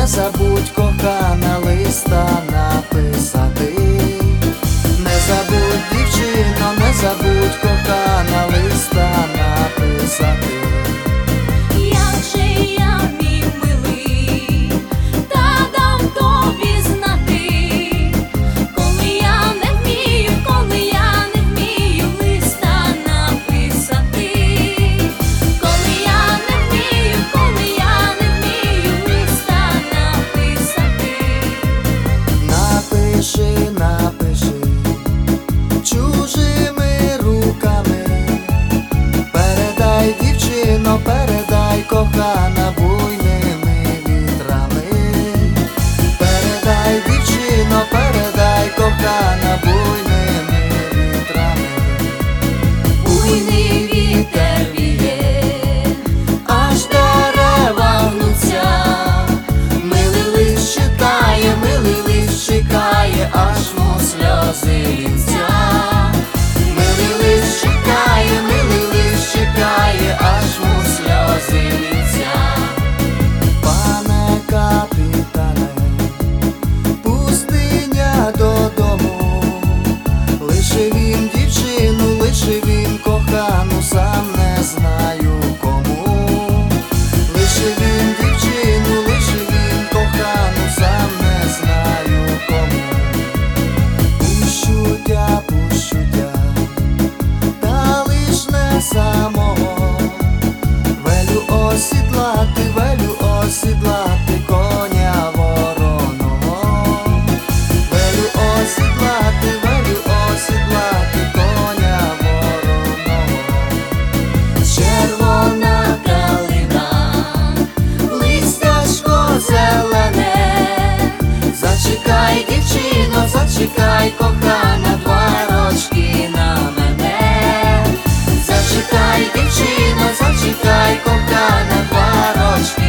не забудь, кохана, листа написати. Не забудь, дівчино, не забудь, кохана, листа написати. Як же я, мій милий, та дам тобі знати, коли я не вмію листа написати, коли я не вмію листа написати. Напиши, напиши чужими руками, передай, дівчино, передай, кохана, буйними вітрами. Передай, дівчино, передай, кохана, буйними вітрами. Буйний вітер віє, аж дерева гнуться. Милий лист чекає, аж му сльози ллються. Милий лист чекає, аж му сльози ллються. Пане капітане, пустиня додому, лише він дівчину, лише він кохану, сам не знаю кому. Лише він дівчину, лише він кохану, сам не знаю кому. Пущу тя, та лиш не самого. Велю осідлати коня вороного. Велю осідлати коня вороного. Червона калина, листячко зелене. Зачекай, дівчино, зачекай, кохана, 2 рочки на мене. Зачекай, дівчино, зачекай, кохана, 2 рочки